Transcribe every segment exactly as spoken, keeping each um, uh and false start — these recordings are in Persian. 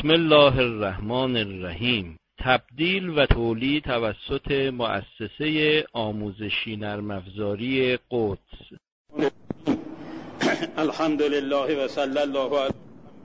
بسم الله الرحمن الرحیم. تبدیل و تولید توسط مؤسسه آموزشی نرم افزاری قدس. الحمدلله و صلی الله علی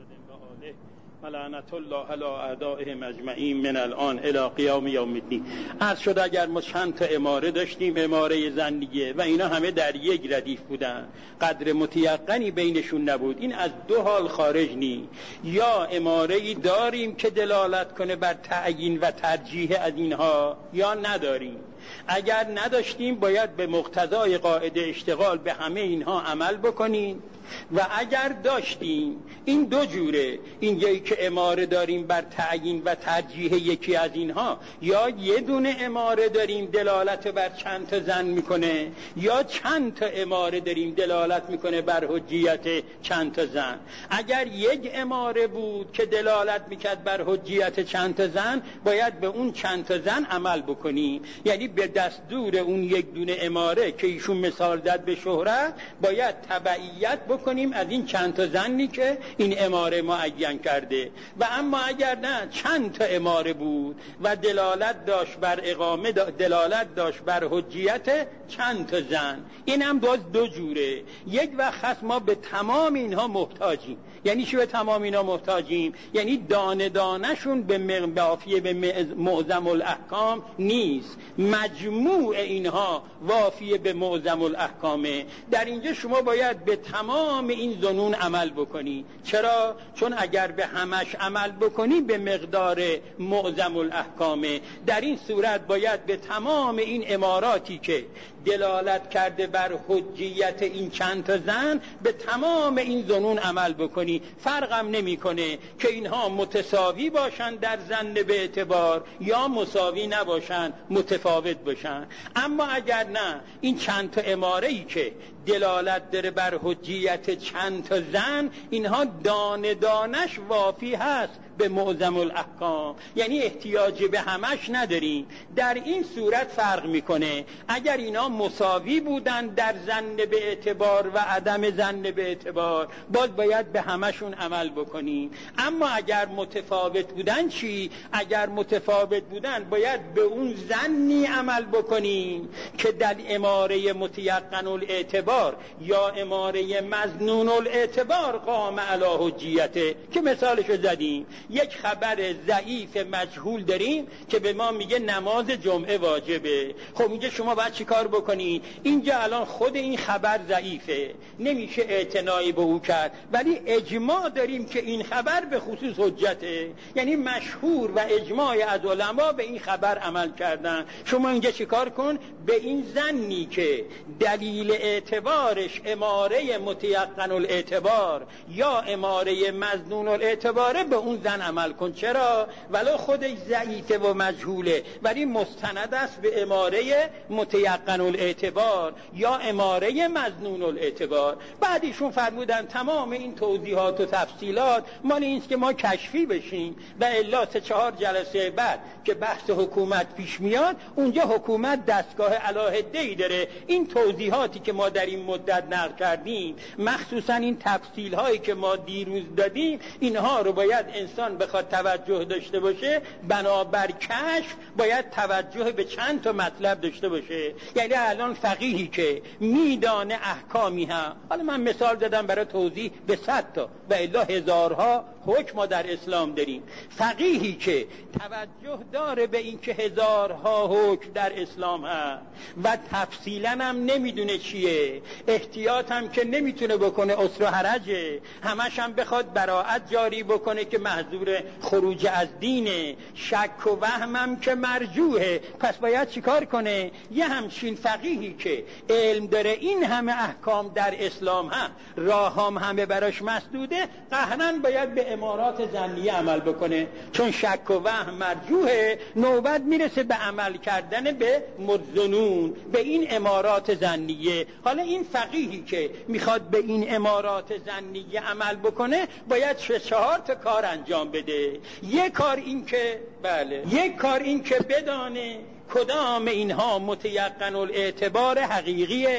و لعنت الله علی اعدائهم اجمعین من الان الی قیام یوم الدین. عرض شد اگر ما چند تا اماره داشتیم، اماره زنیه و اینا همه در یک ردیف بودن، قدر متیقنی بینشون نبود، این از دو حال خارج نی. یا اماره‌ای داریم که دلالت کنه بر تعیین و ترجیح از اینها، یا نداریم. اگر نداشتیم باید به مقتضای قاعده اشتغال به همه اینها عمل بکنیم، و اگر داشتیم این دو جوره، این یکی که اماره داریم بر تعیین و ترجیح یکی از اینها، یا یه دونه اماره داریم دلالت بر چند تا زن میکنه، یا چند تا اماره داریم دلالت میکنه بر حجیت چند تا زن. اگر یک اماره بود که دلالت میکرد بر حجیت چند تا زن، باید به اون چند تا زن عمل بکنیم، یعنی به دستور اون یک دونه اماره که ایشون مثال داد به شهرت، باید تبعیت بکنیم از این چند تا زنی که این اماره معین کرده. و اما اگر نه چند تا اماره بود و دلالت داشت بر اقامه، دلالت داشت بر حجیت چند تا زن، این هم باز دو جوره. یک وقت هست ما به تمام اینها محتاجیم. یعنی چی به تمام اینها محتاجیم؟ یعنی دانه دانهشون به وافیه به معظم الاحکام نیست، مجموع اینها وافیه به معظم الاحکامه. در اینجا شما باید به تمام این ظنون عمل بکنی. چرا؟ چون اگر به همش عمل بکنی به مقدار معظم الاحکامه. در این صورت باید به تمام این اماراتی که دلالت کرده بر حجیت این چند تا زن، به تمام این ظنون عمل بکنی. فرقم نمیکنه که اینها متساوی باشن در ظن به اعتبار یا مساوی نباشن، متفاوت باشن. اما اگر نه این چند تا اماره‌ای که دلالت داره بر حجیت چند تا زن، اینها دانه دانش وافی هست به معظم الاحکام، یعنی احتیاج به همش نداریم. در این صورت فرق میکنه. اگر اینا مساوی بودن در ظن به اعتبار و عدم ظن به اعتبار، باز باید به همشون عمل بکنیم. اما اگر متفاوت بودن چی؟ اگر متفاوت بودن باید به اون ظنی عمل بکنیم که در اماره متیقن الاعتبار یا اماره مظنون الاعتبار قام علی حجیته، که مثالشو زدیم. یک خبر ضعیف مجهول داریم که به ما میگه نماز جمعه واجبه. خب اینجا شما باید چی کار بکنید؟ اینجا الان خود این خبر ضعیفه، نمیشه اعتنایی به او کرد، ولی اجماع داریم که این خبر به خصوص حجته، یعنی مشهور و اجماع از علما به این خبر عمل کردن. شما اینجا چی کار کن؟ به این ظنی که دلیل اعتبارش اماره متیقن الاعتبار یا اماره مظنون الاعتباره، به اون زن عمل کن. چرا؟ ولو خودش ضعیفه و مجهوله، ولی مستند است به اماره متیقن الاعتبار یا اماره مظنون الاعتبار. بعد ایشون فرمودن تمام این توضیحات و تفصیلات مال اینست که ما کشفی بشیم، و الا سه چهار جلسه بعد که بحث حکومت پیش میاد، اونجا حکومت دستگاه علاهده‌ای داره. این توضیحاتی که ما در این مدت نقل کردیم، مخصوصا این تفصیل هایی که ما دیروز دادیم، اینها رو باید انسان بخواد توجه داشته باشه. بنابر کشف باید توجه به چند تا مطلب داشته باشه. یعنی الان فقیهی که میدانه احکامی هم، حالا من مثال دادم برای توضیح به صد تا و الا هزارها حکم ما در اسلام داریم. فقیهی که توجه داره به این که هزارها حکم در اسلام هست و تفصیلا هم نمیدونه چیه، احتیاط هم که نمیتونه بکنه، اسر و حرجه، همش هم بخواد براءت جاری بکنه که محظور خروج از دینه، شک و وهمم که مرجوحه، پس باید چیکار کنه؟ یه همچین فقیهی که علم داره این همه احکام در اسلام هم، راهام همه براش مسدوده، قهرن باید به امارات ظنیه عمل بکنه. چون شک و وهم مرجوحه، نوبت میرسه به عمل کردن به مظنون، به این امارات ظنیه. حالا این فقیهی که میخواد به این امارات ظنیه عمل بکنه، باید سه چهار تا کار انجام بده. یک کار این که بله یک کار این که بدانه کدام اینها متیقن الاعتبار حقیقیه،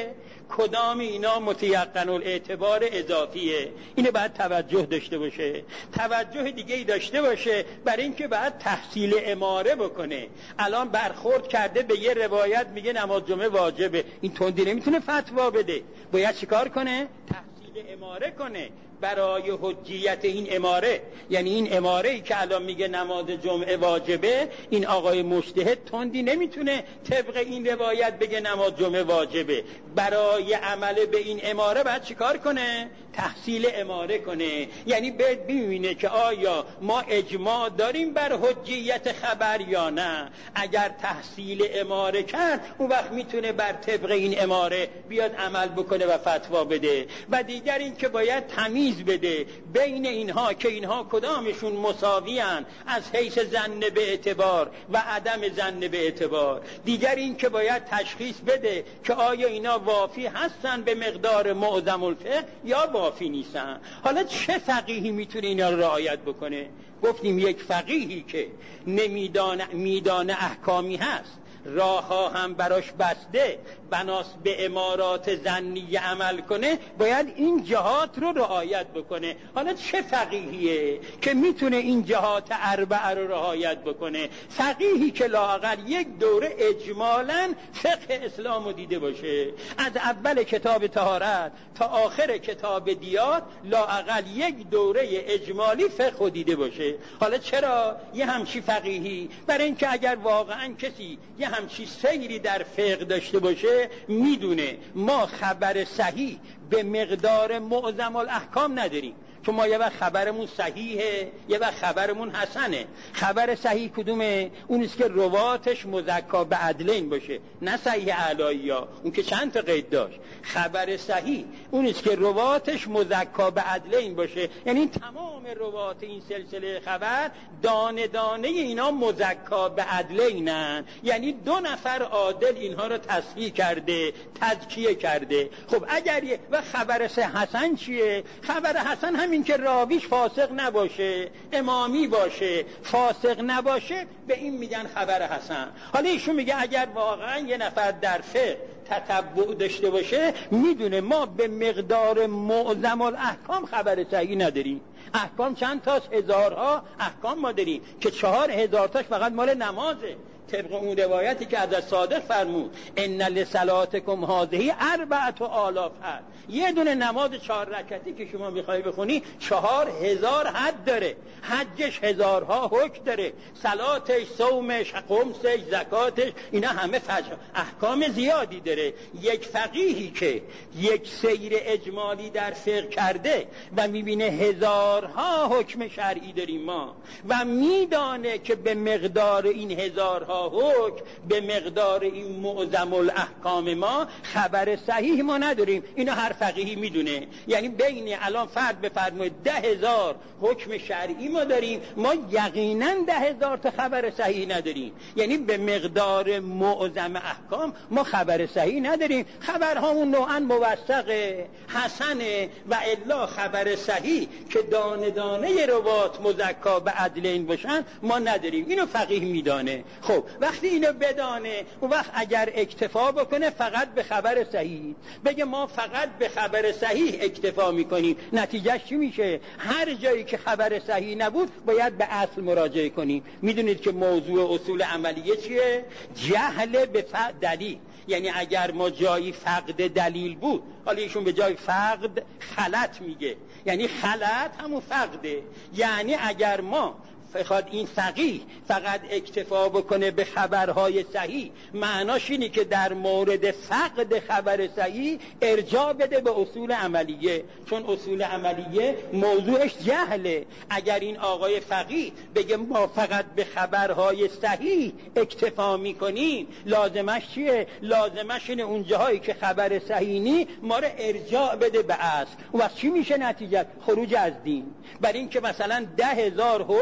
کدام اینا متیقن الاعتبار اضافیه. اینه باید توجه داشته باشه. توجه دیگه ای داشته باشه برای اینکه باید تحصیل اماره بکنه. الان برخورد کرده به یه روایت میگه نماز جمعه واجبه، این تندی نمیتونه فتوا بده، باید چیکار کنه؟ تحصیل اماره کنه برای حجیت این اماره. یعنی این اماره ای که الان میگه نماز جمعه واجبه، این آقای مجتهد تندی نمیتونه طبق این روایت بگه نماز جمعه واجبه. برای عمل به این اماره باید چیکار کنه؟ تحصیل اماره کنه. یعنی ببینه که آیا ما اجماع داریم بر حجیت خبر یا نه. اگر تحصیل اماره کرد اون وقت میتونه بر طبق این اماره بیاد عمل بکنه و فتوا بده. و دیگر این که باید تمیز بده بین اینها که اینها کدامشون مساویان از حیث ظن به اعتبار و عدم ظن به اعتبار. دیگر این که باید تشخیص بده که آیا اینا وافی هستن به مقدار معظم الفقه یا وافی نیستن. حالا چه فقیهی میتونه اینا رو رعایت بکنه؟ گفتیم یک فقیهی که نمیدانه میدان احکامی هست، راه ها هم براش بسته، بناس به امارات ظنی عمل کنه، باید این جهات رو رعایت بکنه. حالا چه فقیهیه که میتونه این جهات اربعه رو رعایت بکنه؟ فقیهی که لااقل یک دوره اجمالاً فقه اسلام رو دیده باشه، از اول کتاب طهارت تا آخر کتاب دیات لااقل یک دوره اجمالی فقه رو دیده باشه. حالا چرا یه همچی فقیهی؟ برای اینکه اگر واقعاً کسی یه همچی سیری در فقه داشته باشه میدونه ما خبر صحیح به مقدار معظم الاحکام نداریم، چون ما یه وقت خبرمون صحیحه یه وقت خبرمون حسنه. خبر صحیح کدومه؟ اونیست که رواتش مزکا به عدلین باشه، نه صحیح علایی‌ها، اون که چند تا قید داشت. خبر صحیح اونیست که رواتش مزکا به عدلین باشه، یعنی تمام روات این سلسله خبر دانه دانه اینا مزکا به عدلینن، یعنی دو نفر عادل اینها رو تصحیح کرده، تزکیه کرده. خب اگر یه و خبر حسن چیه؟ خبر حسن همین که راویش فاسق نباشه، امامی باشه، فاسق نباشه، به این میگن خبر حسن. حالا ایشون میگه اگر واقعا یه نفر در فقه تتبع داشته باشه میدونه ما به مقدار معظم الاحکام خبر صحیح نداریم. احکام چند تاست؟ هزارها احکام ما داریم که چهار هزار تاش فقط مال نمازه، طبق اون روایتی که از صادق فرمود ان لصلاتکم هذه اربعه آلاف حد. یه دونه نماز چهار رکعتی که شما میخوای بخونی چهار هزار حد داره، حجش هزارها حکم داره، صلاتش، صومش، قمسش، زکاتش، اینا همه فجر احکام زیادی داره. یک فقیهی که یک سیر اجمالی در فقه کرده و میبینه هزارها حکم شرعی داریم ما و میدانه که به مقدار این هزارها حکم، به مقدار این معظم الاحکام ما خبر صحیح ما نداریم. اینو هر فقیهی میدونه. یعنی بین الان فرد بفرمایید ده هزار حکم شرعی ما داریم، ما یقینا ده هزار تا خبر صحیح نداریم. یعنی به مقدار معظم احکام ما خبر صحیح نداریم. خبرهامون نوعا موثقه، حسنه، و الا خبر صحیح که دانه دانه روات مزکا به عدلین باشن ما نداریم. اینو فقیه میدانه. خب وقتی اینو بدانه اون وقت اگر اکتفا بکنه فقط به خبر صحیح، بگه ما فقط به خبر صحیح اکتفا میکنیم، نتیجهش چی میشه؟ هر جایی که خبر صحیح نبود باید به اصل مراجعه کنیم. میدونید که موضوع اصول عملیه چیه؟ جهل به دلیل. یعنی اگر ما جایی فقد دلیل بود، حالا ایشون به جای فقد خلط میگه، یعنی خلط همون فقده. یعنی اگر ما بخواد این فقیه فقط اکتفا بکنه به خبرهای صحیح، معناش اینه که در مورد فقد خبر صحیح ارجاع بده به اصول عملیه، چون اصول عملیه موضوعش جهله. اگر این آقای فقیه بگه ما فقط به خبرهای صحیح اکتفا میکنیم، لازمش چیه؟ لازمش اینه اون جاهایی که خبر صحیح نی ما رو ارجاع بده به اصل. و چی میشه نتیجه؟ خروج از دین. برای اینکه مثلا ده هزار حکم داریم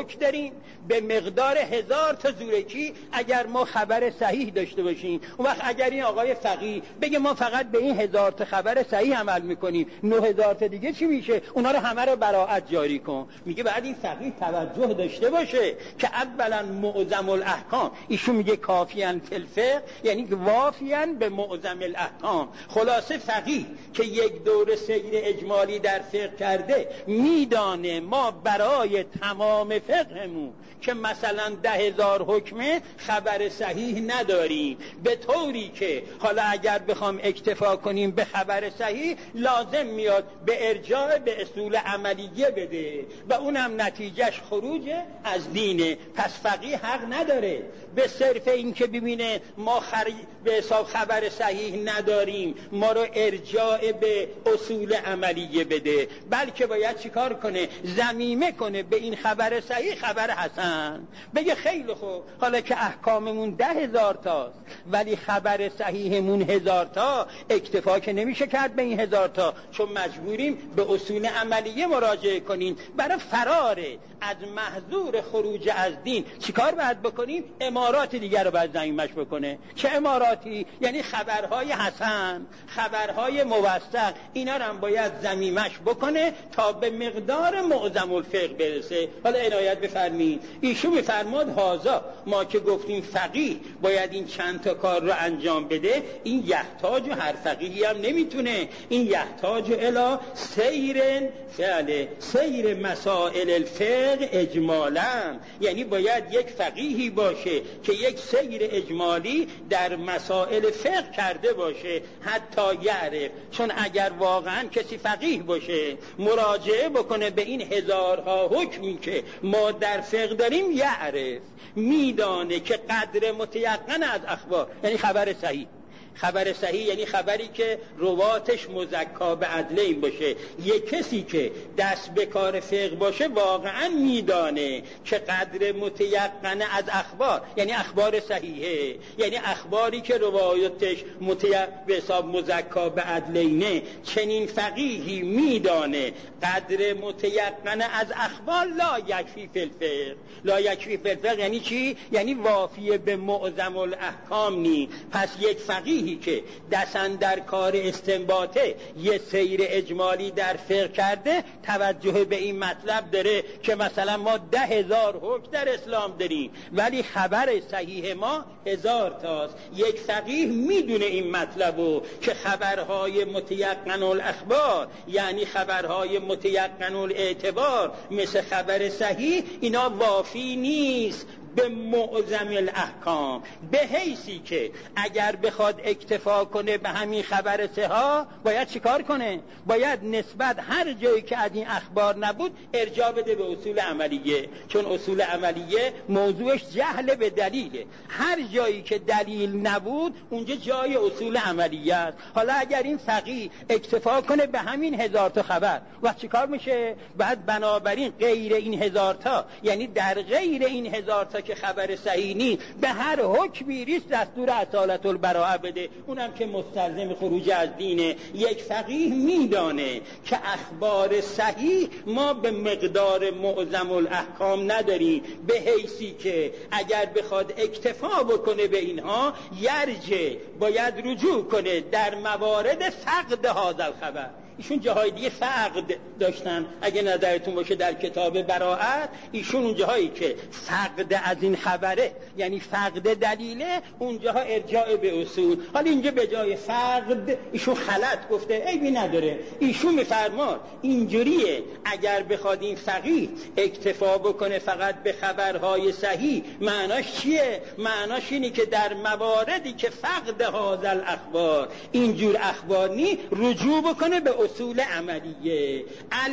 داریم به مقدار هزار تا زورکی اگر ما خبر صحیح داشته باشیم. اون وقت اگر این آقای فقیه بگه ما فقط به این هزار تا خبر صحیح عمل میکنیم، نه هزار تا دیگه چی میشه؟ اونا رو همه رو براءت جاری کن. میگه بعد این فقیه توجه داشته باشه که اولا معظم الاحکام، ایشون میگه کافیان فی الفقه، یعنی وافیان به معظم الاحکام. خلاصه فقیه که یک دور سیر اجمالی در فقه کرده میدانه ما برای تمام فقهمون که مثلا ده هزار حکمه خبر صحیح نداریم، به طوری که حالا اگر بخوام اکتفا کنیم به خبر صحیح لازم میاد به ارجاع به اصول عملیه بده و اونم نتیجهش خروج از دینه. پس فقیه حق نداره به صرف این که ببینه ما خری... به حساب خبر صحیح نداریم ما رو ارجاع به اصول عملیه بده، بلکه باید چیکار کنه؟ ضمیمه کنه به این خبر صحیح خبر حسن. بگه خیلی خوب، حالا که احکاممون ده هزار تاست ولی خبر صحیحمون هزار تا، اکتفا که نمیشه کرد به این هزار تا، چون مجبوریم به اصول عملیه مراجعه کنیم. برای فرار از محظور خروج از دین چیکار باید بکنیم؟ امارات دیگر رو باید ضمیمش بکنه. چه اماراتی؟ یعنی خبرهای حسن، خبرهای موثق، اینا رو هم باید ضمیمش بکنه تا به مقدار معظم الفقه برسه. حالا عنایت بفرمایید، ایشون میفرماد هازا، ما که گفتیم فقیه باید این چند تا کار رو انجام بده، این یحتاج و هر فقیهی هم نمیتونه، این یحتاج الی سیر فعل سیر مسائل الفقه اجمالا، یعنی باید یک فقیهی باشه که یک سیر اجمالی در مسائل فقه کرده باشه حتی یعرف. چون اگر واقعا کسی فقیه باشه مراجعه بکنه به این هزارها حکمی که ما در فقه داریم، یعرف میدانه که قدر متیقن از اخبار، یعنی خبر صحیح، خبر صحیح یعنی خبری که رواتش مزکا به عدلین باشه. یک کسی که دست به کار فقه باشه واقعا میدانه که قدر متیقن از اخبار، یعنی اخبار صحیحه، یعنی اخباری که روایتش متیقن به حساب مزکا به عدلینه. چنین فقیهی میدانه قدر متیقن از اخبار لا یکفی فی الفقه. لا یکفی فی الفقه یعنی چی؟ یعنی وافیه به معظم الاحکام نی. پس یک فقیه که دستن در کار استنباطه یه سیر اجمالی در فقه کرده توجه به این مطلب داره که مثلا ما ده هزار حکم در اسلام داریم ولی خبر صحیح ما هزار تاست. یک فقیه میدونه این مطلبو که خبرهای متیقن الاخبار، یعنی خبرهای متیقن الاعتبار مثل خبر صحیح، اینا وافی نیست به معظم الاحکام، به حیثی که اگر بخواد اکتفا کنه به همین خبر سها باید چیکار کنه؟ باید نسبت هر جایی که از این اخبار نبود ارجاع بده به اصول عملیه، چون اصول عملیه موضوعش جهل به دلیله. هر جایی که دلیل نبود اونجا جای اصول عملیه است. حالا اگر این فقیه اکتفا کنه به همین هزار تا خبر و چیکار میشه؟ بعد بنابراین غیر این هزار تا، یعنی در غیر این هزار تا که خبر صحیح نیست، به هر حکمی ریست دستور اصالت البراءه بده، اونم که مستلزم خروج از دینه. یک فقیه میدانه که اخبار صحیح ما به مقدار معظم الاحکام نداریم، به حیثی که اگر بخواد اکتفا بکنه به اینها یرجع باید رجوع کنه در موارد فقد هذا الخبر. ایشون جاهای دیگه فقد داشتن، اگه نظرتون باشه در کتاب براءت ایشون اون جاهایی که فقد از این خبره یعنی فقد دلیله اونجاها ارجاع به اصول. حالا اینجا به جای فقد ایشون خلط گفته، عیبی نداره. ایشون میفرماد اینجوریه اگر بخواد این فقیه اکتفا بکنه فقط به خبرهای صحیح، معناش چیه؟ معناش اینه که در مواردی که فقد هذا الاخبار اینجور اخبار نی، رجوع بکنه به اصول عملیه.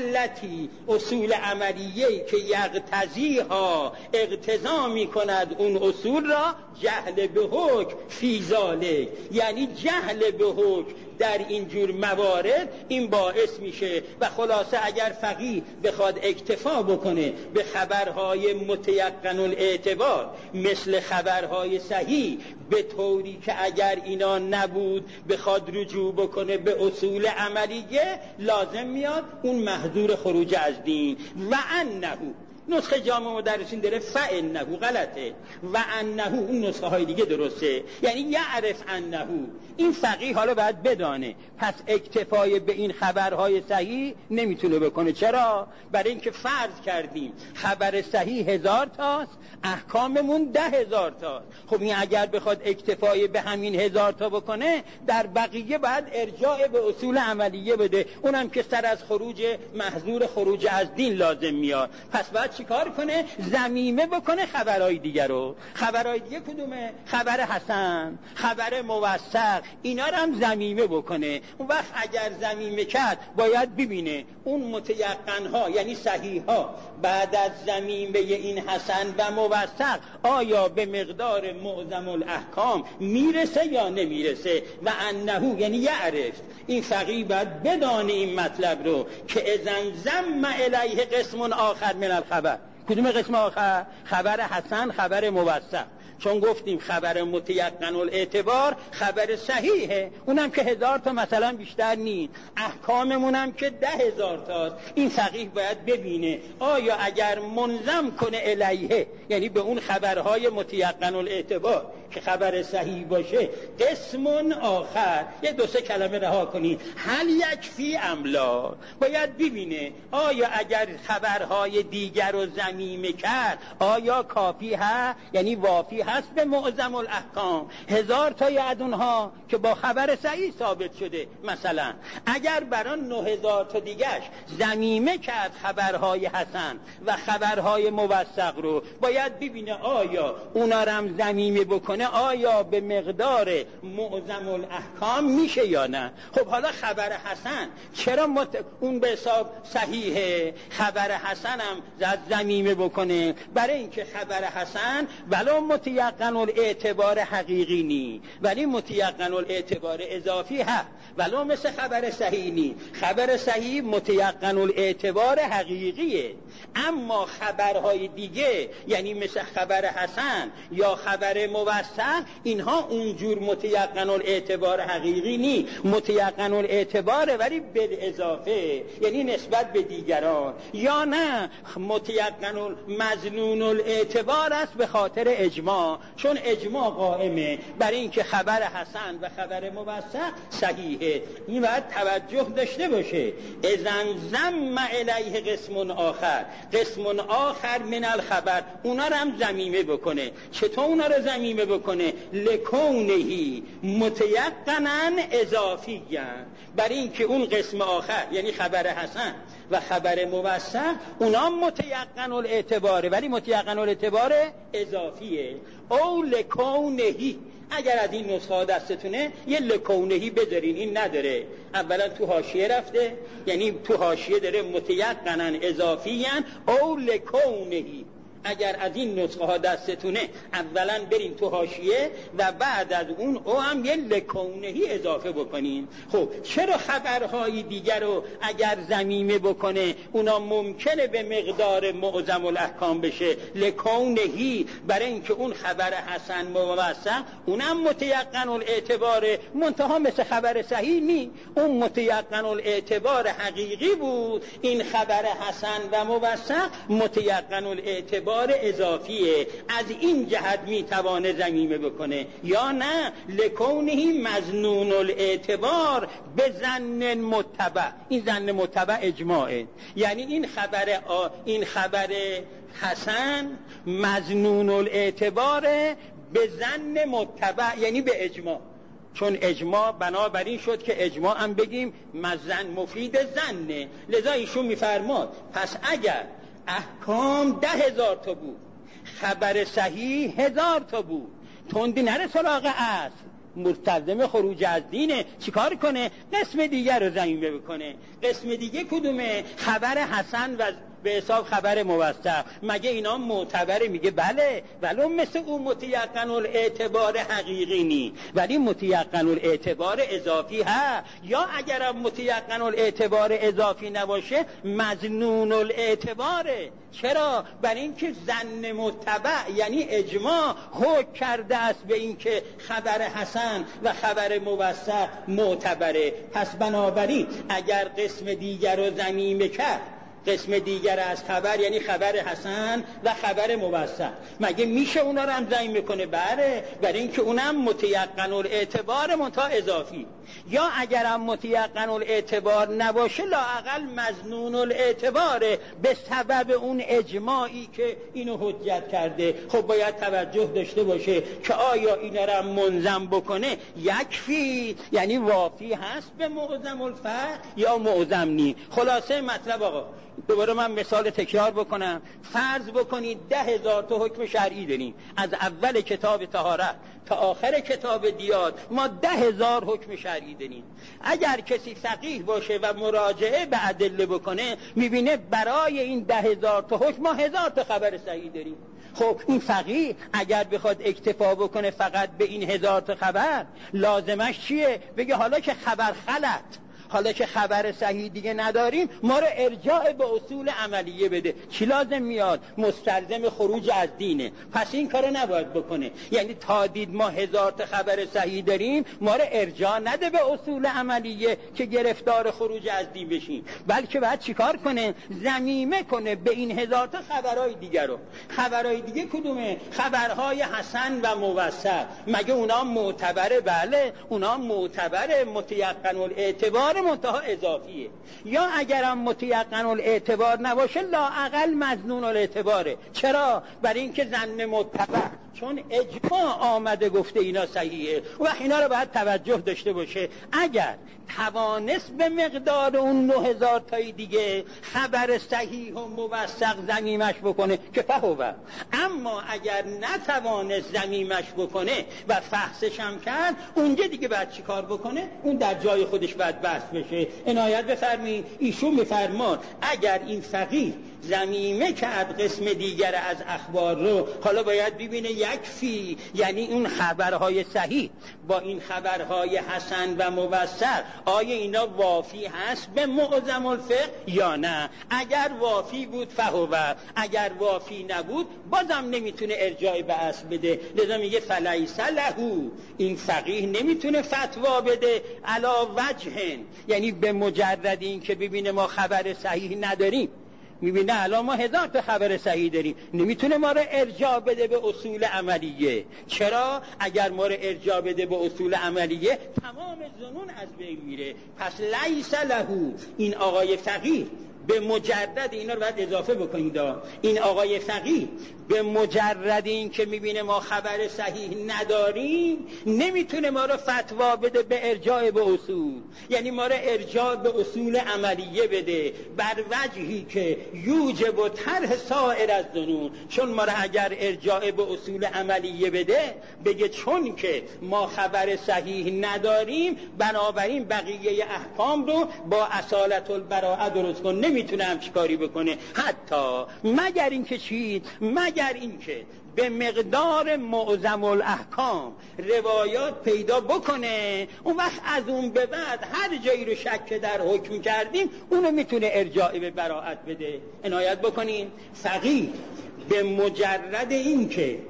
التی اصول عملیه که یقتضیها اقتضا می کند اون اصول را جهل به حکم فی ذالک، یعنی جهل به حکم در اینجور موارد این باعث میشه. و خلاصه اگر فقیه بخواد اکتفا بکنه به خبرهای متیقن الاعتبار مثل خبرهای صحیح به طوری که اگر اینا نبود بخواد رجوع بکنه به اصول عملیه، لازم میاد اون محظور خروج از دین. و انه نسخه جامع مدرسین داره فانه غلطه و انه اون نسخه های دیگه درسته، یعنی یعرف انه. این فقیه حالا باید بدانه، پس اکتفای به این خبرهای صحیح نمیتونه بکنه. چرا؟ برای اینکه فرض کردیم خبر صحیح هزار تاست، احکاممون ده هزار تاست. خب این اگر بخواد اکتفای به همین هزار تا بکنه، در بقیه باید ارجاع به اصول عملیه بده، اونم که سر از خروج محظور خروج از دین لازم میاد. پس باید چیکار کنه؟ ضمیمه بکنه خبرهای دیگر رو. خبرهای دیگه کدومه؟ خبر حسن، خبر موثق، اینا رو هم ضمیمه بکنه. اون وقت اگر ضمیمه کرد باید ببینه اون متیقن ها یعنی صحیح ها بعد از ضمیمه این حسن و موثق آیا به مقدار معظم الاحکام میرسه یا نمیرسه. و انه یعنی یعرف، این فقیه باید بدانه این مطلب رو که اذن ضم الیه قسم آخر من الخبر. کدوم قسم آخر؟ خبر حسن، خبر موثق. چون گفتیم خبر متیقن الاعتبار خبر صحیحه، اونم که هزار تا مثلا بیشتر نیست، احکاممونم که ده هزار تاست. این فقیه باید ببینه آیا اگر منظم کنه الیه، یعنی به اون خبرهای متیقن الاعتبار که خبر صحیح باشه، قسم آخر، یه دو سه کلمه رها کنید، هل یکفی املا، باید ببینه آیا اگر خبرهای دیگر رو ضمیمه کرد آیا کافی ها، یعنی وافی هست به معظم الاحکام. هزار تا از اونها که با خبر صحیح ثابت شده، مثلا اگر برای نه هزار تا دیگرش ضمیمه کرد خبرهای حسن و خبرهای موثق رو، باید ببینه آیا اونا رو هم ضمیمه بکنه، آیا به مقدار معظم الاحکام میشه یا نه. خب حالا خبر حسن چرا مت... اون به حساب صحیحه، خبر حسن هم زد ضمیمه بکنه؟ برای اینکه خبر حسن ولو متیقن الاعتبار حقیقی نی، ولی متیقن الاعتبار اضافی هست، ولو مثل خبر صحیح نی. خبر صحیح متیقن الاعتبار حقیقیه، اما خبرهای دیگه یعنی مثل خبر حسن یا خبر موثق، اینها اونجور متیقن الاعتبار حقیقی نی، متیقن الاعتباره ولی به اضافه، یعنی نسبت به دیگران، یا نه متیقن مظنون الاعتبار است به خاطر اجماع، چون اجماع قائمه برای اینکه خبر حسن و خبر موثق صحیحه. این باید توجه داشته باشه. اذن ضم الیه قسم آخر، قسم آخر من الخبر، اونا رو هم ضمیمه بکنه. چطور اونا رو ضمیمه بکنه؟ لکونهی متیقنا اضافیاً، برای اینکه اون قسم آخر یعنی خبر حسن و خبر موثق اونا متیقن الاعتباره ولی متیقن الاعتبار اضافیه. او لکونهی، اگر از این نسخه دستتونه یه لکونهی بذارین، این نداره، اولا تو حاشیه رفته، یعنی تو حاشیه داره متیقنا اضافیاً او لکونهی. اگر از این نسخه ها دستتونه اولا برین تو حاشیه و بعد از اون او هم یه لکونهی اضافه بکنین. خب چرا خبرهای دیگر رو اگر ضمیمه بکنه اونا ممکنه به مقدار معظم الاحکام بشه لکونهی؟ برای اینکه اون خبر حسن موثق اونم متیقن الاعتباره، منتها مثل خبر صحیح نی، اون متیقن الاعتبار حقیقی بود، این خبر حسن و موثق متیقن الاعتبار اضافیه. از این جهت میتوانه ضمیمه بکنه، یا نه لکونهی مظنون الاعتبار به ظن متبع. این ظن متبع اجماعه، یعنی این خبر آ... این خبر حسن مظنون الاعتبار به ظن متبع، یعنی به اجماع، چون اجماع بنابراین شد که اجماع هم بگیم مزن مفید ظنه. لذا ایشون میفرماد پس اگر احکام ده هزار تا بود، خبر صحیح هزار تا بود، تندی نره سراغ اصل، مستلزم خروج از دینه، چیکار کنه؟ قسم دیگر رو ضمیمه بکنه. قسم دیگه کدومه؟ خبر حسن و به حساب خبر موثق. مگه اینا معتبره؟ میگه بله، ولو مثل اون متیقن الاعتبار حقیقی نی، ولی متیقن الاعتبار اضافی ها، یا اگر متیقن الاعتبار اضافی نباشه مظنون الاعتباره. چرا؟ برای اینکه ظن متبع یعنی اجماع حکم کرده است به اینکه خبر حسن و خبر موثق معتبره. پس بنابراین اگر قسم دیگر رو ضمیمه کرد قسم دیگر از خبر یعنی خبر حسن و خبر موثق. مگه میشه اونا رو هم ضعیف میکنه؟ بله، برای اینکه اونم متیقن الاعتبار منتها اضافی، یا اگرم متیقن الاعتبار نباشه لااقل مظنون الاعتباره به سبب اون اجماعی که اینو حجت کرده. خب باید توجه داشته باشه که آیا اینا رو منظم بکنه یکفی، یعنی وافی هست به معظم الفقه یا معظم نی. خلاصه مطلب آقا، دوباره من مثال تکرار بکنم. فرض بکنید ده هزار تا حکم شرعی داریم، از اول کتاب طهارت تا آخر کتاب دیات ما ده هزار حکم شرعی داریم. اگر کسی فقیه باشه و مراجعه به ادله بکنه میبینه برای این ده هزار تا حکم ما هزار تا خبر صحیح داریم. خب این فقیه اگر بخواد اکتفا بکنه فقط به این هزار تا خبر، لازمش چیه؟ بگه حالا که خبر غلط، حالا که خبر صحیح دیگه نداریم، ما رو ارجاع به اصول عملیه بده. چی لازم میاد؟ مستلزم خروج از دینه. پس این کارو نباید بکنه. یعنی تا دید ما هزار تا خبر صحیح داریم، ما رو ارجاع نده به اصول عملیه که گرفتار خروج از دین بشیم، بلکه باید چیکار کنه؟ ضمیمه کنه به این هزار تا خبرهای دیگه رو. خبرهای دیگه کدومه؟ خبرهای حسن و موثق. مگه اونا معتبره؟ بله، اونا معتبره، متیقن الاعتبار منتها اضافیه. یا اگرم متیقن الاعتبار نباشه لااقل مظنون الاعتباره. چرا؟ برای اینکه ظن متبع، چون اجماع آمده گفته اینا صحیحه. و اینا رو باید توجه داشته باشه. اگر توانست به مقدار اون نه هزار تای دیگه خبر صحیح و موثق ضمیمش بکنه که فهوه، اما اگر نتوانست ضمیمش بکنه و فحصش هم کرد، اونجا دیگه باید چی کار بکنه؟ اون در جای خودش باید بحث بشه. عنایت بفرمایید، ایشون میفرمان اگر این فقیه ضمیمه کرد قسم دیگر از اخبار رو، حالا باید ببینه یکفی، یعنی اون خبرهای صحیح با این خبرهای حسن و موثق آیا اینا وافی هست به معظم الفقه یا نه. اگر وافی بود فهوه، اگر وافی نبود بازم نمیتونه ارجاع به اصل بده. لذا میگه فلیس له، این فقیه نمیتونه فتوا بده علا وجهن، یعنی به مجرد این که ببینه ما خبر صحیح نداریم، میبینه الان ما هزار تا خبر صحیح داریم، نمیتونه ما رو ارجاع بده به اصول عملیه. چرا؟ اگر ما رو ارجاع بده به اصول عملیه تمام ظنون از بین میره. پس لیس له، این آقای فقیه به مجرد، اینا رو باید اضافه بکنید، این آقای فقیه به مجرد این که میبینه ما خبر صحیح نداریم نمیتونه ما رو فتوا بده به ارجاع به اصول، یعنی ما رو ارجاع به اصول عملیه بده بر وجهی که یوجب و طرح سایر از ظنون. چون ما رو اگر ارجاع به اصول عملیه بده، بگه چون که ما خبر صحیح نداریم بنابراین بقیه احکام رو با اصالت البراءه درست کن، نمیتونه همچی کاری بکنه. حتی مگر اینکه چی؟ مگر اینکه به مقدار معظم الاحکام روایات پیدا بکنه، اون وقت از اون به بعد هر جایی رو شک در حکم کردیم اونو میتونه ارجاع به براءت بده. عنایت بکنین، فقیه به مجرد این که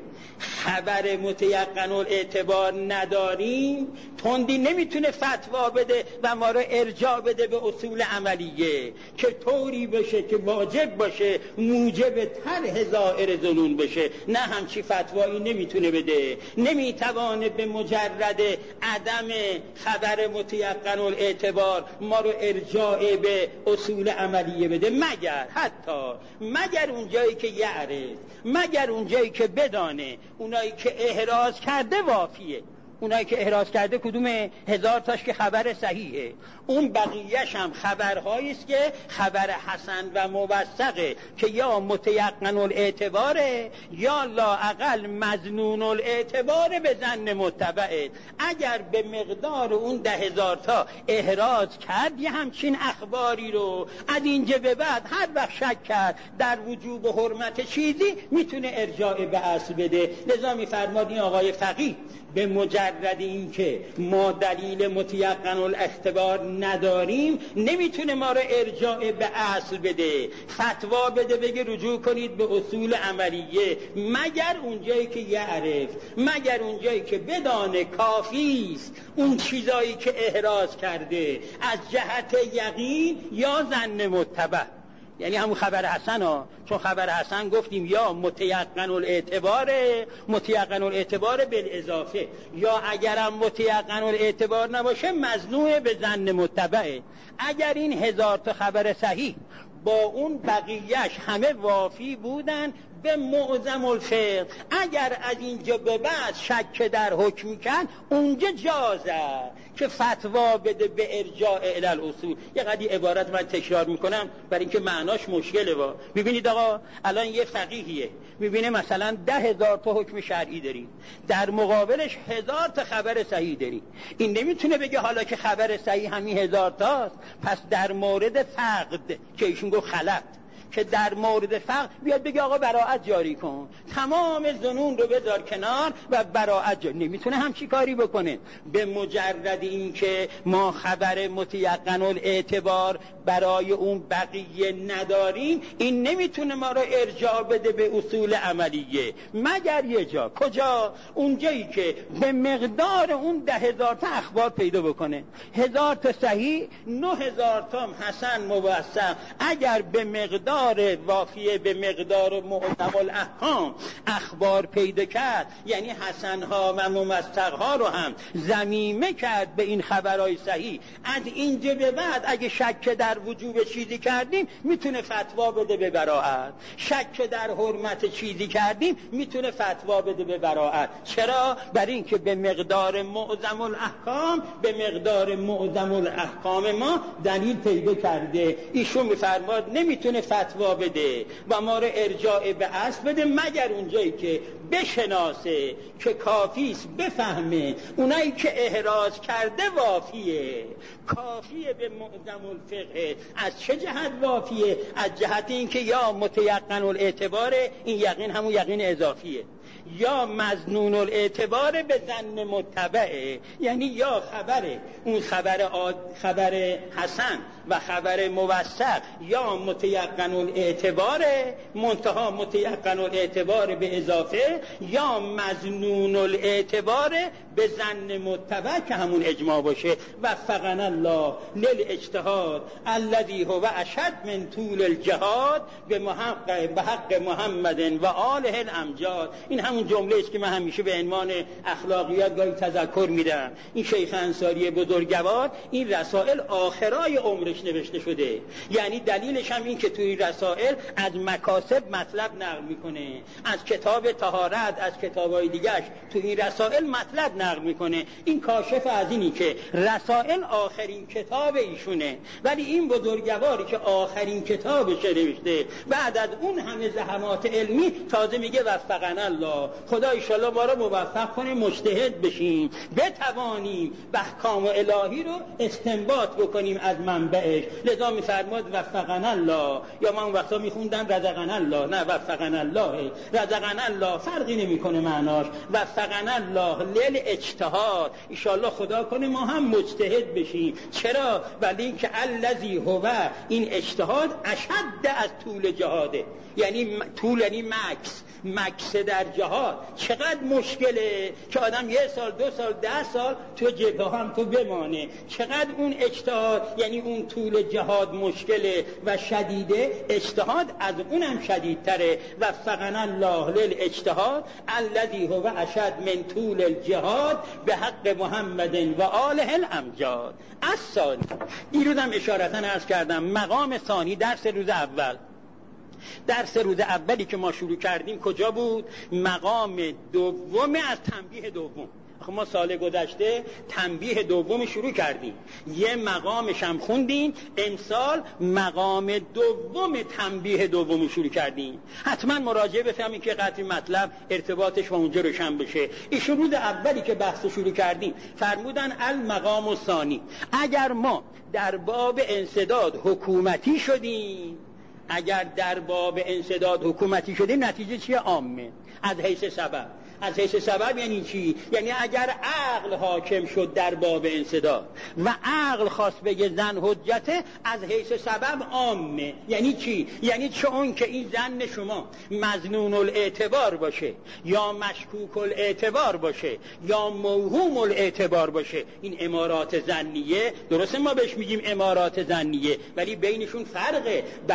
خبر متیقن الاعتبار نداریم تندی نمیتونه فتوا بده و ما رو ارجاع بده به اصول عملیه که طوری بشه که واجب باشه موجب طرح ظاهر ظنون بشه. نه همچی فتوایی نمیتونه بده. نمیتوانه به مجرد عدم خبر متیقن الاعتبار ما رو ارجاع به اصول عملیه بده، مگر حتی مگر اونجایی که یعرف، مگر اونجایی که بدانه اونایی که احراز کرده وافیه. اونایی که احراز کرده کدومه؟ هزار تاش که خبر صحیحه، اون بقیهش هم خبرهایی است که خبر حسن و موثقه که یا متیقن الاعتباره یا لااقل مظنون الاعتباره به ظن متبعه. اگر به مقدار اون ده هزار تا احراز کرد یه همچین اخباری رو، از اینجا به بعد هر وقت شک کرد در وجوب و حرمت چیزی میتونه ارجاع به اصل بده. لذا میفرماد این آقای فقیه به مجرد این که ما دلیل متیقن الاعتبار نداریم نمیتونه ما رو ارجاع به اصل بده، فتوا بده بگه رجوع کنید به اصول عملیه، مگر اونجایی که یعرف، مگر اونجایی که بدانه کافی است اون چیزایی که احراز کرده از جهت یقین یا ظن متبع. یعنی همون خبر حسن ها، چون خبر حسن گفتیم یا متیقن الاعتباره، متیقن الاعتباره بالاضافه، یا اگرم متیقن الاعتبار نباشه مظنون به ظن متبعه. اگر این هزار تا خبر صحیح با اون بقیهش همه وافی بودن به معظم الفقه، اگر از اینجا به بعد شک در حکم کن اونجا جازه که فتوا بده به ارجاع الی الاصول. یه قدری عبارت من تکرار میکنم برای اینکه معناش مشکله. با میبینید آقا الان یه فقیهیه میبینه مثلا ده هزار تا حکم شرعی داری، در مقابلش هزار تا خبر صحیح داری، این نمیتونه بگه حالا که خبر صحیح همین هزار تاست پس در مورد فقد که ایشون گفت خلط، که در مورد فقر بیاد بگه آقا براءت جاری کن، تمام ظنون رو بذار کنار و براءت جاری. نمیتونه همچی کاری بکنه. به مجرد این که ما خبر متیقن الاعتبار برای اون بقیه نداریم، این نمیتونه ما رو ارجاع بده به اصول عملیه، مگر یه جا. کجا؟ اونجایی که به مقدار اون ده هزار تا اخبار پیدا بکنه، هزار تا صحیح، نه هزار تا حسن موثق. اگر به مقدار وافیه به مقدار معظم الاحکام اخبار پیدا کرد، یعنی حسنها و ممسقها رو هم ضمیمه کرد به این خبرهای صحیح، از اینجا به بعد اگه شک در وجوب چیزی کردیم میتونه فتوا بده به براءت، شک در حرمت چیزی کردیم میتونه فتوا بده به براءت. چرا؟ برای اینکه به مقدار معظم الاحکام، به مقدار معظم الاحکام ما دلیل پیدا کرده. ایشون میفرماد نمیتونه فتوا بده و ما رو ارجاع به اصل بده مگر اونجایی که بشناسه که کافیست، بفهمه اونایی که احراز کرده وافیه، کافیه به معظم الفقه. از چه جهت وافیه؟ از جهت اینکه یا متیقن الاعتباره، این یقین همون یقین اضافیه، یا مظنون الاعتبار به ظن متبعه، یعنی یا خبره اون خبر آد خبر حسن و خبر موثق یا متیقن الاعتبار منتها متیقن الاعتبار به اضافه، یا مظنون الاعتبار به ظن متبع که همون اجماع باشه. وفقنا الله للاجتهاد الذي هو اشد من طول الجهاد به محقق به حق محمد و آله الامجاد. این همون جمله است که من همیشه به عنوان اخلاقیات گاهی تذکر میدم. این شیخ انصاری بزرگوار این رسائل آخرای عمرش نوشته شده، یعنی دلیلش هم این که توی این رسائل از مکاسب مطلب نقل میکنه، از کتاب طهارت، از کتابای دیگه‌اش توی این رسائل مطلب نقل میکنه. این کاشف از اینی که رسائل آخرین کتاب ایشونه، ولی این بزرگواری که آخرین کتابش نوشته بعد از اون همه زحمات علمی تازه میگه وفقنا الله، خدا ایشالله ما رو موفق کنه مجتهد بشیم، بتوانیم احکام الهی رو استنباط بکنیم از منبعش. لذا میفرماد وفقنا الله، یا من وقتا میخوندم رزقنا الله، نه وفقنا الله، رزقنا الله فرقی نمیکنه معناش. وفقنا الله للاجتهاد، ایشالله خدا کنه ما هم مجتهد بشیم. چرا؟ ولی اینکه الذی هو، این اجتهاد اشد از طول جهاده، یعنی طول یعنی مکس مکس در جهاد. چقدر مشکله که آدم یه سال دو سال ده سال تو جبهه هم تو بمانه. چقدر اون اجتهاد یعنی اون طول جهاد مشکله و شدیده، اجتهاد از اونم شدیدتره. وفقنا الله للاجتهاد الذی هو اشد من طول الجهاد به حق محمد و آله الامجاد. الثانی، دیروزم اشارتا عرض کردم مقام ثانی درس روز اول. درس روز اولی که ما شروع کردیم کجا بود؟ مقام دوم از تنبیه دوم. ما سال گذشته تنبیه دوم شروع کردیم، یه مقامش هم خوندیم. امسال مقام دوم تنبیه دوم شروع کردیم. حتما مراجعه بفهمید که قطعی مطلب ارتباطش با اونجا روشن بشه. ایشون روز اولی که بحث شروع کردیم فرمودن المقام الثانی، اگر ما در باب انسداد حکومتی شدیم، اگر در باب انسداد حکومتی شدیم نتیجه چیه؟ عامه از حیث سبب. از حیث سبب یعنی چی؟ یعنی اگر عقل حاکم شد در باب انسداد و عقل خواست بگه زن حجته، از حیث سبب عامه. یعنی چی؟ یعنی چون که این زن شما مظنون الاعتبار باشه یا مشکوک الاعتبار باشه یا موهوم الاعتبار باشه، این امارات ظنیه، درسته ما بهش میگیم امارات ظنیه ولی بینشون فرقه. بعضیا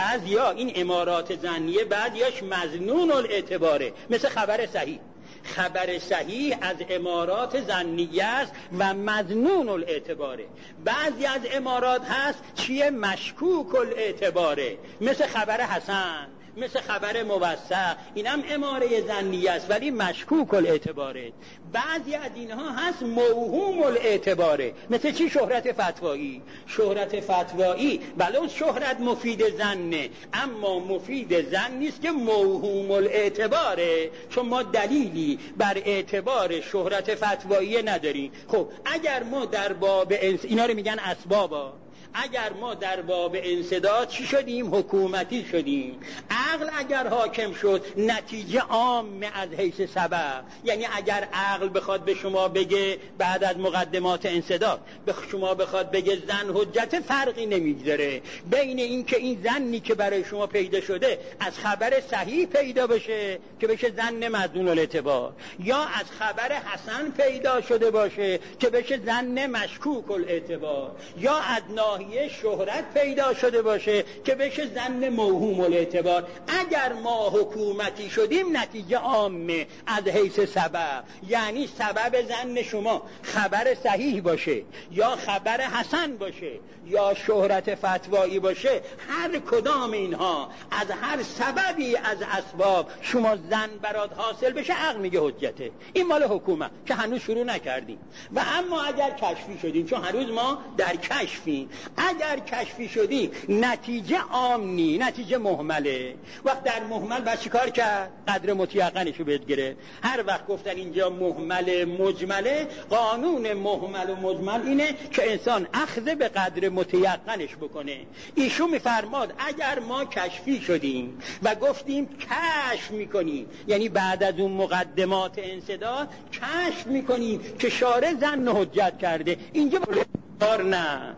حالا این امارات ظنیه بعضیاش مظنون الاعتباره، مثل خبر صحیح. خبر صحیح از امارات ظنیه است و مظنون الاعتباره. بعضی از امارات هست چیه؟ مشکوک الاعتباره، مثل خبر حسن، مثل خبر موثق، اینم اماره ظنیه است ولی مشکوک الاعتباره. بعضی از اینها هست موهوم الاعتباره، مثل چی؟ شهرت فتوایی. شهرت فتوایی بله شهرت مفید ظنه، اما مفید ظن نیست که موهوم الاعتباره، چون ما دلیلی بر اعتبار شهرت فتوایی نداریم. خب اگر ما در باب انس... اینا رو میگن اسبابا، اگر ما در باب انسداد چی شدیم؟ حکومتی شدیم. عقل اگر حاکم شد نتیجه عام از حیث سبب، یعنی اگر عقل بخواد به شما بگه بعد از مقدمات انسداد به شما بخواد بگه زن حجت، فرقی نمیگذاره بین این که این زنی که برای شما پیدا شده از خبر صحیح پیدا بشه که بشه زن مظنون الاعتبار، یا از خبر حسن پیدا شده باشه که بشه زن مشکوک الاعتبار، یا از ناحیه شهرت پیدا شده باشه که بشه زن موهوم الاعتبار. اگر ما حکومتی شدیم نتیجه عامه از حیث سبب، یعنی سبب زن شما خبر صحیح باشه یا خبر حسن باشه یا شهرت فتوایی باشه، هر کدام اینها از هر سببی از اسباب شما زن برات حاصل بشه، عقل میگه حجته. این مال حکومت که هنوز شروع نکردیم. و اما اگر کشفی شدیم، چون هنوز ما در کشفیم، اگر کشفی شدیم نتیجه عام نی، نتیجه مهمله. وقت در مهمل باید چی کار کرد؟ قدر متیقنشو بهت گرفت. هر وقت گفتن اینجا مهمل مجمله، قانون مهمل و مجمل اینه که انسان اخذ به قدر متیقنش بکنه. ایشون میفرماد اگر ما کشفی شدیم و گفتیم کشف میکنیم، یعنی بعد از اون مقدمات انسداد کشف میکنیم که شارع زن حجت کرده، اینجا کار نه.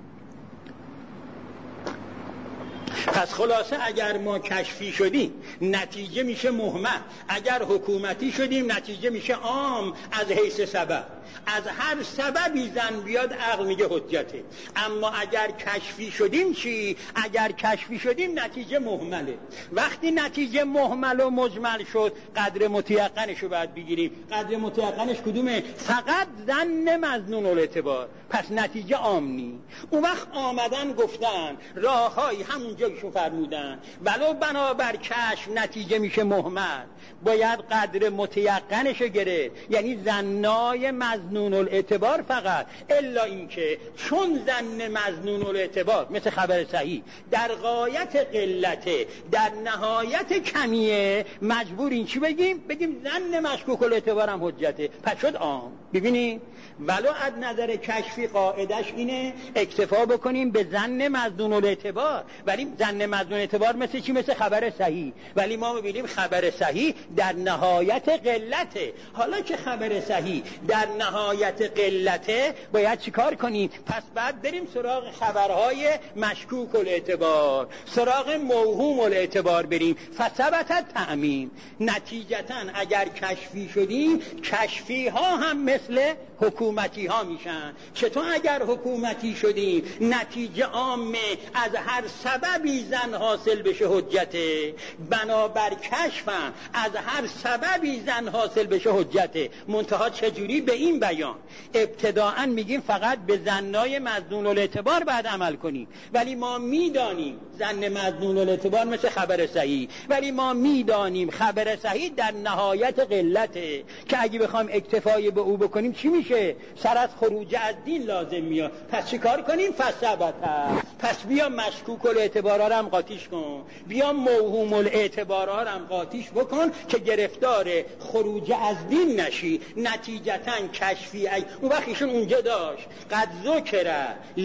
پس خلاصه اگر ما کشفی شدیم نتیجه میشه مهمل، اگر حکومتی شدیم نتیجه میشه عام از حیث سبب. از هر سببی زن بیاد عقل میگه حجته. اما اگر کشفی شدیم چی؟ اگر کشفی شدیم نتیجه مهمله. وقتی نتیجه مهمل و مجمل شد قدر متیقنشو باید بگیریم. قدر متیقنش کدومه؟ فقط زن مظنون الاعتبار. پس نتیجه عامنی. اون وقت آمدن گفتن راههایی همونجا ایشون فرمودن ولو بنابر کشف نتیجه میشه مهمل، باید قدر متیقنشو گرفت، یعنی زنای مظنون الاعتبار فقط. الا اینکه چون زن مظنون الاعتبار مثل خبر صحیح در غایت قلته، در نهایت کمیه، مجبور این چی بگیم؟ بگیم زن مشکوک الاعتبار هم حجته. پس شد عام. ببینید ولو از نظر کشفی قاعدش اینه اکتفا بکنیم به زن مظنون الاعتبار، ولی زن مظنون الاعتبار مثل چی؟ مثل خبر صحیح. ولی ما میبینیم خبر صحیح در نهایت قلته. حالا که خبر صحیح در نهایت قلته باید چیکار کنیم؟ پس بعد بریم سراغ خبرهای مشکوک الاعتبار، سراغ موهوم الاعتبار بریم. فثبت تعمیم. نتیجتا اگر کشفی شدیم کشفی ها هم مثل حکومتی ها میشن. چطور اگر حکومتی شدیم نتیجه عامه از هر سببی زن حاصل بشه حجته، بنابر کشفم از هر سببی زن حاصل بشه حجته. منتها چجوری؟ به این بیان ابتداعا میگیم فقط به زنای مظنون الاعتبار بعد عمل کنیم، ولی ما میدانیم زن مظنون الاعتبار مثل خبر صحیح، ولی ما میدانیم خبر صحیح در نهایت قلته که اگه بخوایم اکتفای به او بکنیم چی میشه؟ سر از خروج از دین لازم میاد. پس چی کار کنیم؟ فثبت. پس بیا مشکوک الاعتبارا رو هم قاطیش کن، بیا موهوم الاعتبارا رو هم قاطیش بکن که گرفتار خروج از دین نشی. نتیجتا کشفی ای. اون وقت ایشون اونجا داشت قد ذکر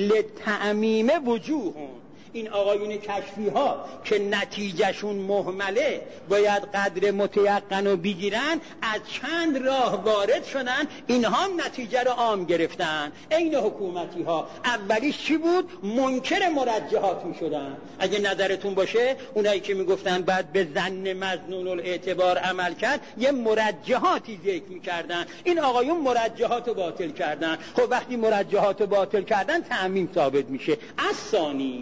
لتعمیم وجوهون. این آقایون کشفی ها که نتیجهشون مهمله باید قدر متیقن رو بگیرن، از چند راه وارد شدن، اینها هم نتیجه رو عام گرفتن. این حکومتی ها اولیش چی بود؟ منکر مرجحات می شدن. اگه نظرتون باشه اونایی که می گفتن بعد به زن مظنون الاعتبار عمل کرد یه مرجحاتی ذکر می کردن. این آقایون مرجحات رو باطل کردن. خب وقتی مرجحات رو باطل کردن تعمیم ثابت میشه. از ثانی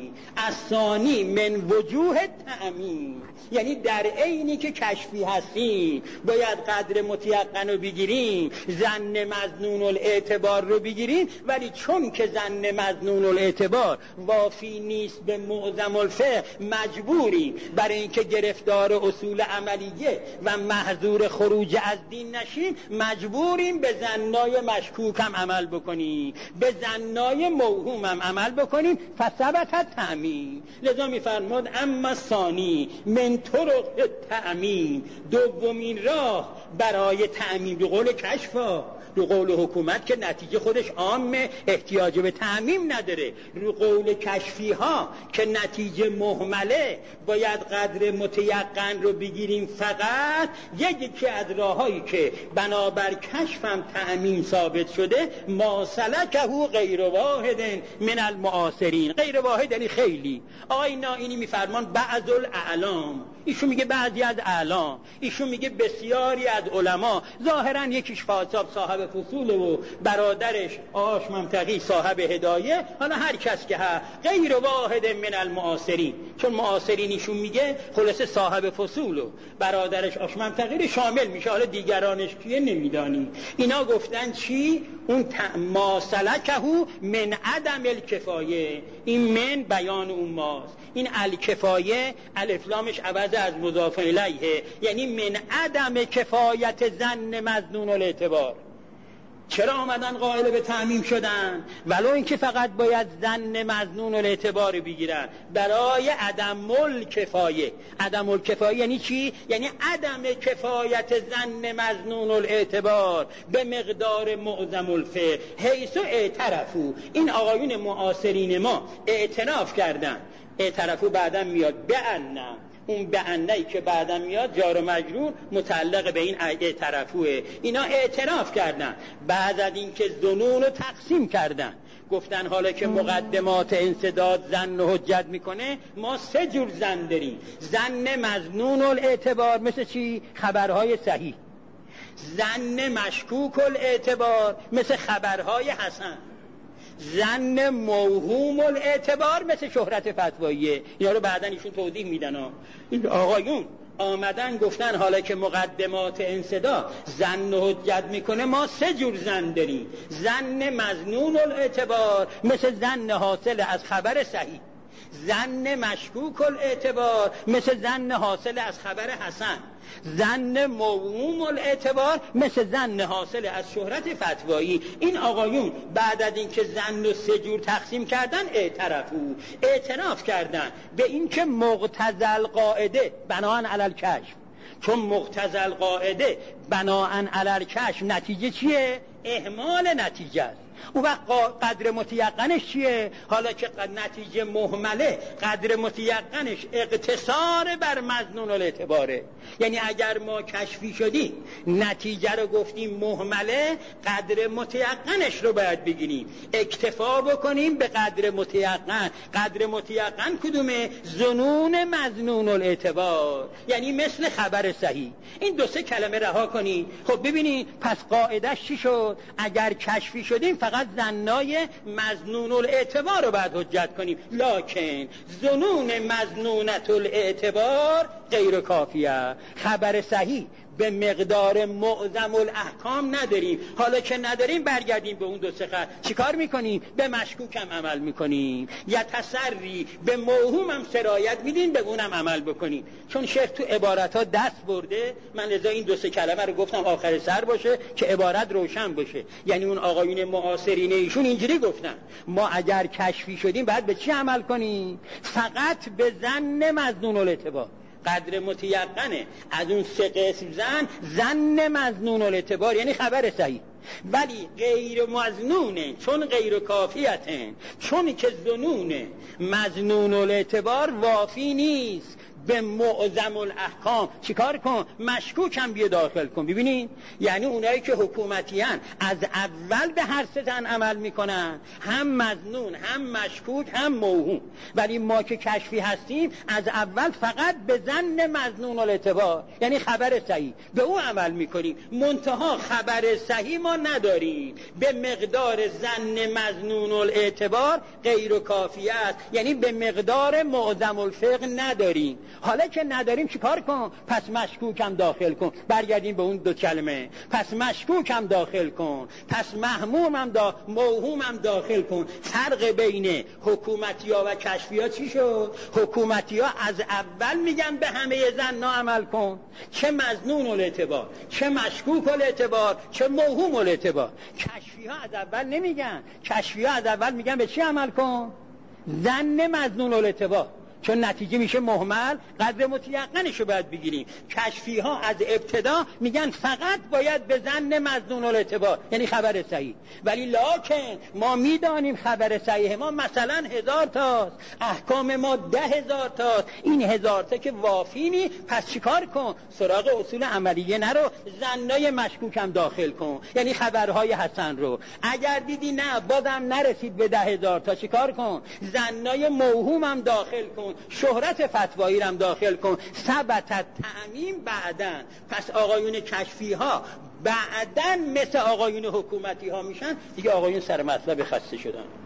الثانی من وجوه تعمیم، یعنی در عینی که کشفی هستیم باید قدر متیقن رو بگیریم، ظن مظنون الاعتبار رو بگیریم، ولی چون که ظن مظنون الاعتبار وافی نیست به معظم الفقه مجبوریم برای اینکه گرفتار اصول عملیه و محظور خروج از دین نشیم مجبوریم به ظنای مشکوک هم عمل بکنیم، به ظنای موهوم هم عمل بکنیم. فثبت تعمیم. لذا میفرماد اما ثانی من طرق تعمیم، دومین راه برای تعمیم به قول کشفا، رو قول حکومت که نتیجه خودش عامه احتیاج به تعمیم نداره، رو قول کشفی ها که نتیجه مهمله باید قدر متیقن رو بگیریم. فقط یکی از راهایی که بنابر کشفم تعمیم ثابت شده ما سلکه غیر واحد من المعاصرین. غیر واحد یعنی خیلی. آقای نائینی میفرمان بعض الاعلام، ایشون میگه بعضی از اعلام، ایشون میگه بسیاری از علما، ظاهرا یکیش فاصاب صاحب فصول و برادرش آش منطقی صاحب هدایه، حالا هر کس که ها غیر واحد من المعاصرین، چون معاصرین ایشون میگه خلاصه صاحب فصول و برادرش آش منطقی شامل میشه، حالا دیگرانش کیه نمیدانی. اینا گفتن چی؟ اون ما سلکه من عدم الکفایه، این من بیان اون ماست، این الکفایه الف لامش عوض از مضاف الیه، یعنی من عدم کفایت ظن مظنون الاعتبار. چرا آمدن قائل به تعمیم شدن؟ ولو اینکه فقط باید ظن مظنون الاعتبار بگیرن برای عدم الکفایه. عدم الکفایه یعنی چی؟ یعنی عدم کفایت ظن مظنون الاعتبار به مقدار معظم الفقه حیث اعترفو. این آقایون معاصرین ما اعتراف کردن، اعترفو بعدم میاد به انه، اون به انهی که بعدم میاد جار و مجرور متعلق به این اعترافه. اینا اعتراف کردن بعد از اینکه ظنون رو تقسیم کردن، گفتن حالا که مقدمات انسداد ظن و حجت میکنه ما سه جور ظن داریم. ظن مظنون الاعتبار مثل چی؟ خبرهای صحیح. ظن مشکوک الاعتبار مثل خبرهای حسن. ظن موهوم الاعتبار مثل شهرت فتواییه. اینا رو بعدن ایشون توضیح میدن ها. این آقایون آمدن گفتن حالا که مقدمات انصدا ظن و حجت میکنه ما سه جور ظن داریم. ظن مظنون الاعتبار مثل ظن حاصل از خبر صحیح. ظن مشکوک الاعتبار مثل ظن حاصل از خبر حسن. ظن موهوم الاعتبار مثل ظن حاصل از شهرت فتوایی. این آقایون بعد از اینکه ظن رو سه جور تقسیم کردن اعترافو اعتراف کردن به اینکه مقتضی القاعده بناء علی الکشف، چون مقتضی القاعده بناء علی الکشف نتیجه چیه؟ اهمال نتیجه است. اون وقت قدر متیقنش چیه؟ حالا که نتیجه مهمله قدر متیقنش اقتصار بر مظنون الاعتباره. یعنی اگر ما کشفی شدیم نتیجه رو گفتیم مهمله، قدر متیقنش رو باید بگیریم، اکتفا بکنیم به قدر متیقن. قدر متیقن کدومه؟ ظنون مظنون الاعتبار، یعنی مثل خبر صحیح. این دو سه کلمه رها کنید. خب ببینید پس قاعدش چی شد؟ اگر کشفی شدیم فقط ظنای مظنون الاعتبار رو باید حجت کنیم، لکن ظنون مظنونت الاعتبار غیر کافیه. خبر صحیح به مقدار معظم الاحکام نداریم. حالا که نداریم برگردیم به اون دو سه خط. چیکار میکنیم؟ به مشکوک هم عمل میکنیم، یا تسری به موهوم هم سرایت میدیم، به اونم عمل بکنیم. چون شیخ تو عبارت ها دست برده، من لذا این دو سه کلمه رو گفتم آخر سر باشه که عبارت روشن باشه. یعنی اون آقایون معاصرین ایشون اینجوری گفتن ما اگر کشفی شدیم بعد به چی عمل کنیم؟ فقط به ظن مظنون الاعتبار. قدر متیقنه از اون سه قسم زن، ظن مظنون الاعتبار یعنی خبر صحیح، ولی غیر مظنونه چون غیر کافیته، چون که ظنون مظنون الاعتبار وافی نیست به معظم الاحکام چیکار کن؟ مشکوکم بیا داخل کن. ببینید یعنی اونایی که حکومتیان از اول به هر سه زن عمل میکنن، هم مظنون هم مشکوک هم موهوم، ولی ما که کشفی هستیم از اول فقط به ظن مظنون الاعتبار یعنی خبر صحیح به اون عمل میکنیم، منتها خبر صحیح ما نداریم، به مقدار ظن مظنون الاعتبار غیر کافی است، یعنی به مقدار معظم الفقه نداریم. حالا که نداریم چیکار کن؟ پس مشکوکم داخل کن. برگردیم به اون دو کلمه، پس مشکوکم داخل کن، پس محمومم دا موهومم داخل کن. فرق بین حکومتی‌ها و کشفی‌ها چی شد؟ حکومتی‌ها از اول میگن به همه زنا عمل کن، چه مظنون الاعتبار چه مشکوک الاعتبار چه موهوم الاعتبار. کشفی‌ها از اول نمیگن، کشفی‌ها از اول میگن به چی عمل کن؟ ظن مظنون الاعتبار، چون نتیجه میشه مهمل، قدر متیقنش رو باید بگیریم. کشفی ها از ابتدا میگن فقط باید به ظن مظنون الاعتبار یعنی خبر صحیح، ولی لکن ما میدانیم خبر صحیح ما مثلا هزار تاست، احکام ما ده هزار تاست، این هزار تا که وافی نی، پس چیکار کن؟ سراغ اصول عملیه نرو، ظنای مشکوکم داخل کن یعنی خبرهای حسن رو. اگر دیدی نه بازم نرسید به ده هزار تا چیکار کن؟ ظنای موهومم داخل کن، شهرت فتوایی رم داخل کن، ثبت تعمیم بعدن. پس آقایون کشفی ها بعدن مثل آقایون حکومتی ها میشن دیگه، آقایون سر مطلب خسته شدن.